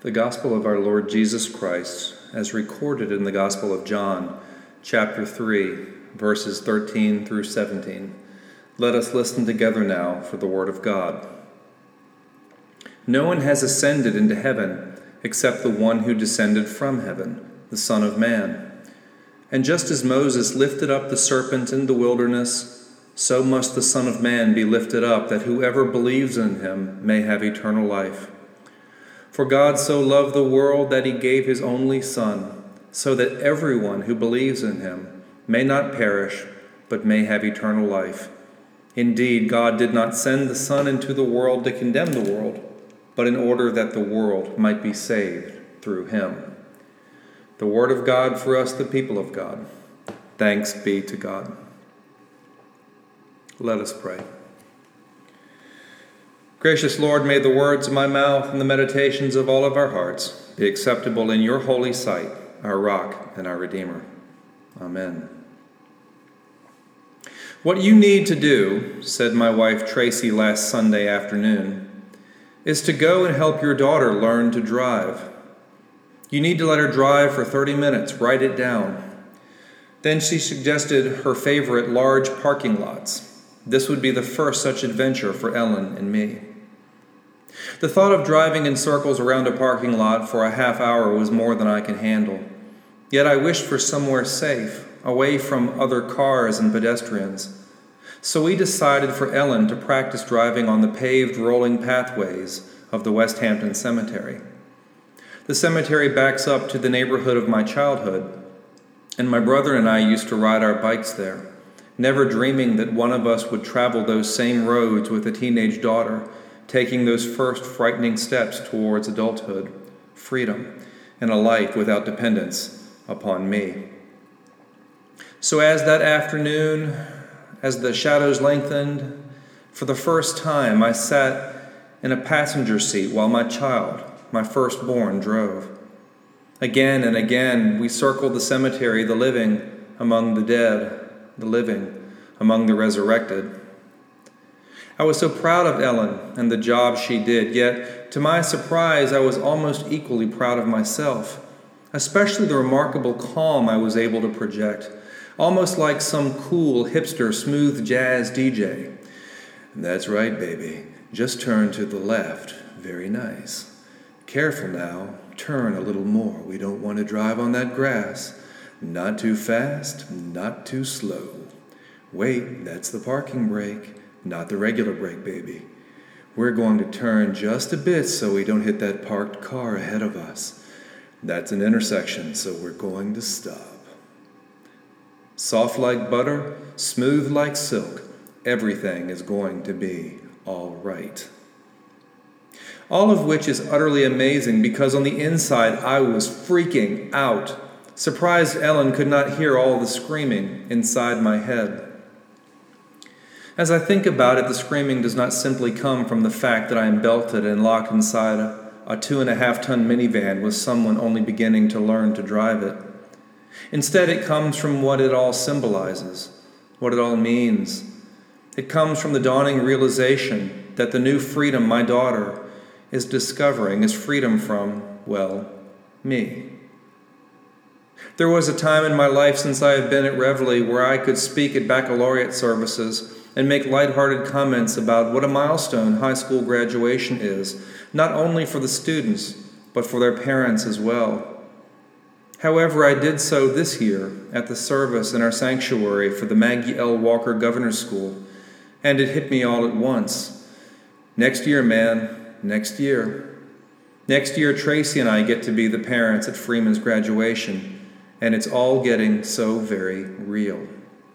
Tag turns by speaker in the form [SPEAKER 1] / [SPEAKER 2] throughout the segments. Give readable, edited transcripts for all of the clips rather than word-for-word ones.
[SPEAKER 1] The Gospel of our Lord Jesus Christ, as recorded in the Gospel of John, chapter 3, verses 13 through 17. Let us listen together now for the Word of God. No one has ascended into heaven except the one who descended from heaven, the Son of Man. And just as Moses lifted up the serpent in the wilderness, so must the Son of Man be lifted up, that whoever believes in him may have eternal life. For God so loved the world that he gave his only Son, so that everyone who believes in him may not perish, but may have eternal life. Indeed, God did not send the Son into the world to condemn the world, but in order that the world might be saved through him. The word of God for us, the people of God. Thanks be to God. Let us pray. Gracious Lord, may the words of my mouth and the meditations of all of our hearts be acceptable in your holy sight, our rock and our Redeemer. Amen. What you need to do, said my wife Tracy last Sunday afternoon, is to go and help your daughter learn to drive. You need to let her drive for 30 minutes. Write it down. Then she suggested her favorite large parking lots. This would be the first such adventure for Ellen and me. The thought of driving in circles around a parking lot for a half hour was more than I could handle. Yet I wished for somewhere safe, away from other cars and pedestrians. So we decided for Ellen to practice driving on the paved rolling pathways of the West Hampton Cemetery. The cemetery backs up to the neighborhood of my childhood, and my brother and I used to ride our bikes there, never dreaming that one of us would travel those same roads with a teenage daughter, taking those first frightening steps towards adulthood, freedom, and a life without dependence upon me. So as that afternoon, as the shadows lengthened, for the first time I sat in a passenger seat while my child, my firstborn, drove. Again and again we circled the cemetery, the living among the dead, the living among the resurrected. I was so proud of Ellen and the job she did, yet to my surprise I was almost equally proud of myself, especially the remarkable calm I was able to project, almost like some cool hipster smooth jazz DJ. That's right, baby. Just turn to the left. Very nice. Careful now. Turn a little more. We don't want to drive on that grass. Not too fast, not too slow. Wait, that's the parking brake. Not the regular brake, baby. We're going to turn just a bit so we don't hit that parked car ahead of us. That's an intersection, so we're going to stop. Soft like butter, smooth like silk, everything is going to be all right. All of which is utterly amazing because on the inside I was freaking out. Surprised Ellen could not hear all the screaming inside my head. As I think about it, the screaming does not simply come from the fact that I am belted and locked inside a 2.5-ton minivan with someone only beginning to learn to drive it. Instead, it comes from what it all symbolizes, what it all means. It comes from the dawning realization that the new freedom my daughter is discovering is freedom from, well, me. There was a time in my life since I have been at Reveille where I could speak at baccalaureate services and make lighthearted comments about what a milestone high school graduation is, not only for the students, but for their parents as well. However, I did so this year at the service in our sanctuary for the Maggie L. Walker Governor's School, and it hit me all at once. Next year, man, next year. Next year, Tracy and I get to be the parents at Freeman's graduation, and it's all getting so very real.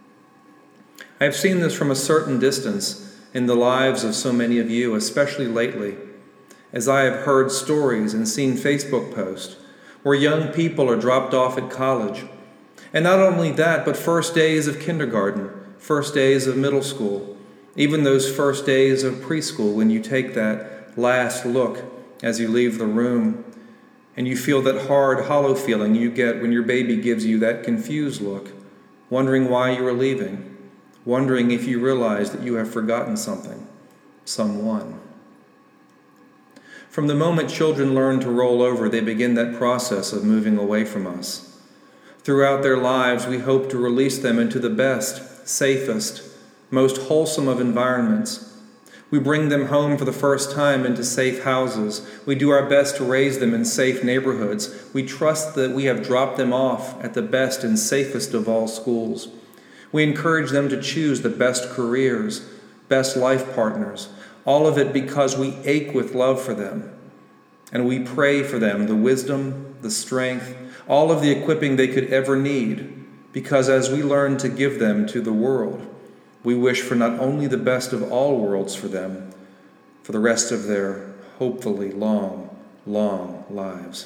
[SPEAKER 1] I have seen this from a certain distance in the lives of so many of you, especially lately, as I have heard stories and seen Facebook posts where young people are dropped off at college. And not only that, but first days of kindergarten, first days of middle school, even those first days of preschool when you take that last look as you leave the room and you feel that hard, hollow feeling you get when your baby gives you that confused look, wondering why you are leaving. Wondering if you realize that you have forgotten something, someone. From the moment children learn to roll over, they begin that process of moving away from us. Throughout their lives, we hope to release them into the best, safest, most wholesome of environments. We bring them home for the first time into safe houses. We do our best to raise them in safe neighborhoods. We trust that we have dropped them off at the best and safest of all schools. We encourage them to choose the best careers, best life partners, all of it because we ache with love for them. And we pray for them the wisdom, the strength, all of the equipping they could ever need, because as we learn to give them to the world, we wish for not only the best of all worlds for them, for the rest of their hopefully long, long lives.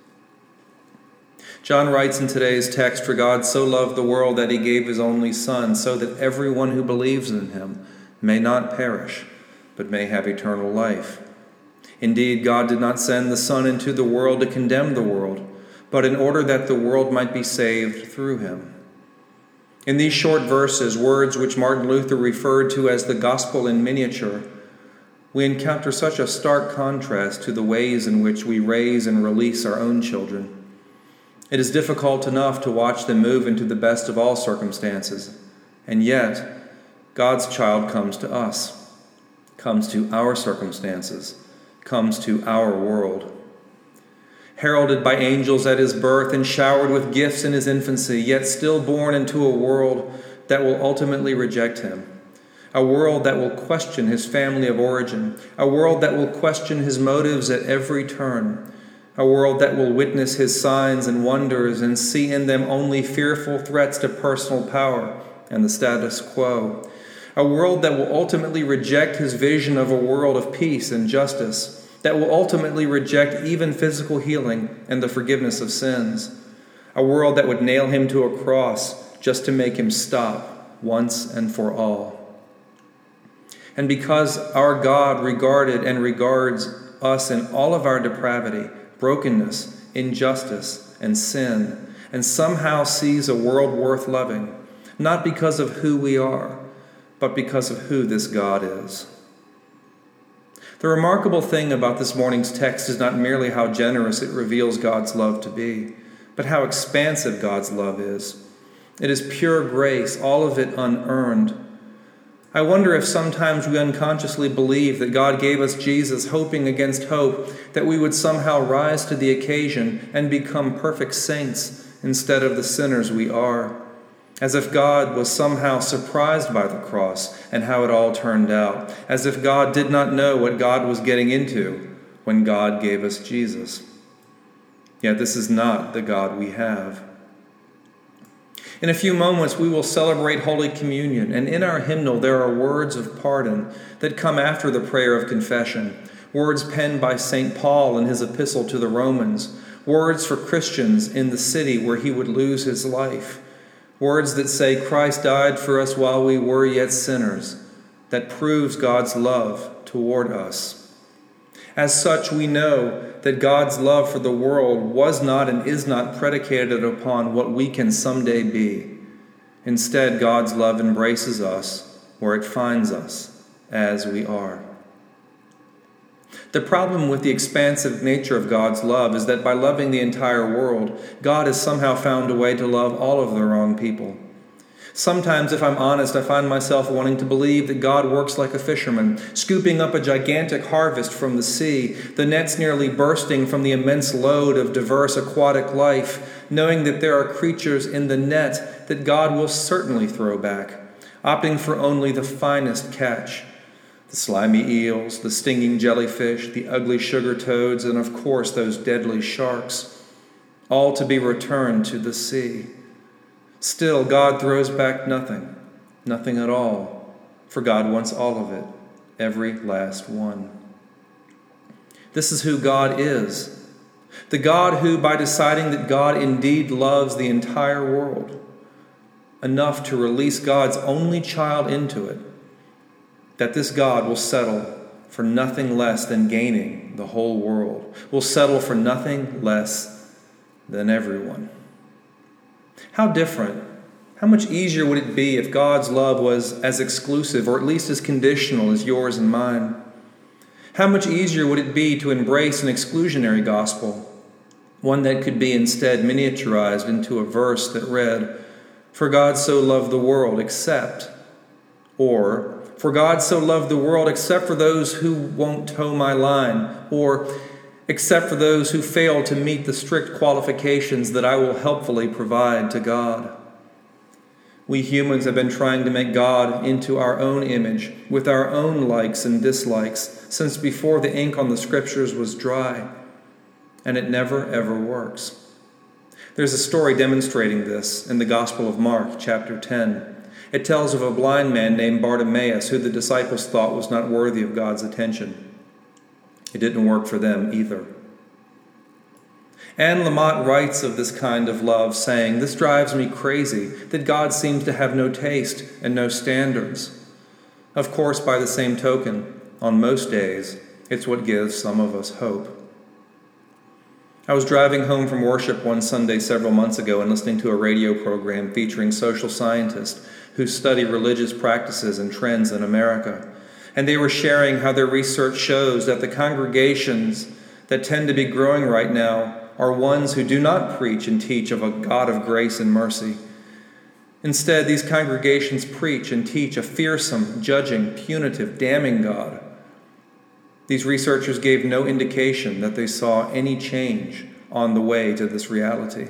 [SPEAKER 1] John writes in today's text, "For God so loved the world that he gave his only Son, so that everyone who believes in him may not perish, but may have eternal life. Indeed, God did not send the Son into the world to condemn the world, but in order that the world might be saved through him." In these short verses, words which Martin Luther referred to as the gospel in miniature, we encounter such a stark contrast to the ways in which we raise and release our own children. It is difficult enough to watch them move into the best of all circumstances, and yet God's child comes to us, comes to our circumstances, comes to our world. Heralded by angels at his birth and showered with gifts in his infancy, yet still born into a world that will ultimately reject him, a world that will question his family of origin, a world that will question his motives at every turn, a world that will witness his signs and wonders and see in them only fearful threats to personal power and the status quo, a world that will ultimately reject his vision of a world of peace and justice, that will ultimately reject even physical healing and the forgiveness of sins, a world that would nail him to a cross just to make him stop once and for all. And because our God regarded and regards us in all of our depravity, brokenness, injustice, and sin, and somehow sees a world worth loving, not because of who we are, but because of who this God is. The remarkable thing about this morning's text is not merely how generous it reveals God's love to be, but how expansive God's love is. It is pure grace, all of it unearned. I wonder if sometimes we unconsciously believe that God gave us Jesus hoping against hope that we would somehow rise to the occasion and become perfect saints instead of the sinners we are, as if God was somehow surprised by the cross and how it all turned out, as if God did not know what God was getting into when God gave us Jesus. Yet this is not the God we have. In a few moments, we will celebrate Holy Communion, and in our hymnal there are words of pardon that come after the prayer of confession, words penned by St. Paul in his epistle to the Romans, words for Christians in the city where he would lose his life, words that say Christ died for us while we were yet sinners, that proves God's love toward us. As such, we know that God's love for the world was not and is not predicated upon what we can someday be. Instead, God's love embraces us where it finds us, as we are. The problem with the expansive nature of God's love is that by loving the entire world, God has somehow found a way to love all of the wrong people. Sometimes, if I'm honest, I find myself wanting to believe that God works like a fisherman, scooping up a gigantic harvest from the sea, the nets nearly bursting from the immense load of diverse aquatic life, knowing that there are creatures in the net that God will certainly throw back, opting for only the finest catch. The slimy eels, the stinging jellyfish, the ugly sugar toads, and of course those deadly sharks, all to be returned to the sea. Still, God throws back nothing at all, for God wants all of it, every last one. This is who God is, the God who, by deciding that God indeed loves the entire world, enough to release God's only child into it, that this God will settle for nothing less than gaining the whole world, will settle for nothing less than everyone. How different, how much easier would it be if God's love was as exclusive or at least as conditional as yours and mine? How much easier would it be to embrace an exclusionary gospel, one that could be instead miniaturized into a verse that read, "For God so loved the world except," or "For God so loved the world except for those who won't toe my line," or "Except for those who fail to meet the strict qualifications that I will helpfully provide to God." We humans have been trying to make God into our own image, with our own likes and dislikes, since before the ink on the Scriptures was dry, and it never, ever works. There's a story demonstrating this in the Gospel of Mark, chapter 10. It tells of a blind man named Bartimaeus, who the disciples thought was not worthy of God's attention. It didn't work for them either. Anne Lamott writes of this kind of love, saying, "This drives me crazy, that God seems to have no taste and no standards." Of course, by the same token, on most days, it's what gives some of us hope. I was driving home from worship one Sunday several months ago and listening to a radio program featuring social scientists who study religious practices and trends in America. And they were sharing how their research shows that the congregations that tend to be growing right now are ones who do not preach and teach of a God of grace and mercy. Instead, these congregations preach and teach a fearsome, judging, punitive, damning God. These researchers gave no indication that they saw any change on the way to this reality.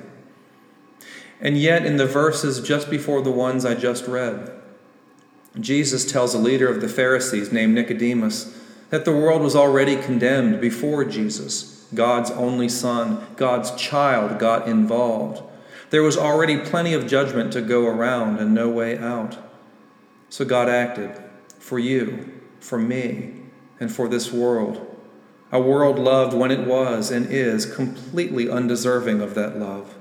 [SPEAKER 1] And yet, in the verses just before the ones I just read, Jesus tells a leader of the Pharisees named Nicodemus that the world was already condemned before Jesus. God's only Son, God's child, got involved. There was already plenty of judgment to go around and no way out. So God acted for you, for me, and for this world. A world loved when it was and is completely undeserving of that love.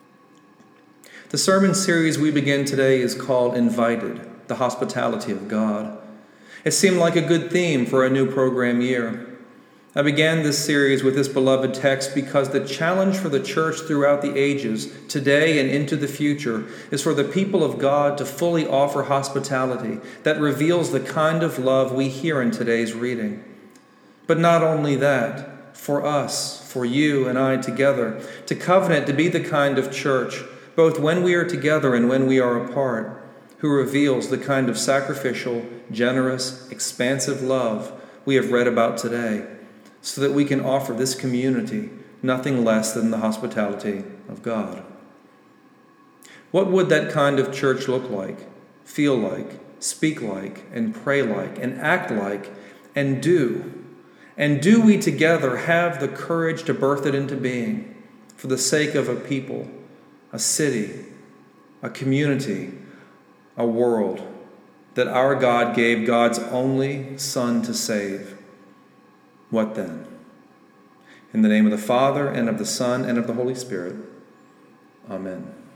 [SPEAKER 1] The sermon series we begin today is called Invited, the Hospitality of God. It seemed like a good theme for a new program year. I began this series with this beloved text because the challenge for the church throughout the ages, today and into the future, is for the people of God to fully offer hospitality that reveals the kind of love we hear in today's reading. But not only that, for us, for you and I together, to covenant to be the kind of church, both when we are together and when we are apart, who reveals the kind of sacrificial, generous, expansive love we have read about today, so that we can offer this community nothing less than the hospitality of God. What would that kind of church look like, feel like, speak like, and pray like, and act like, and do? And do we together have the courage to birth it into being for the sake of a people, a city, a community, a world that our God gave God's only Son to save? What then? In the name of the Father, and of the Son, and of the Holy Spirit. Amen.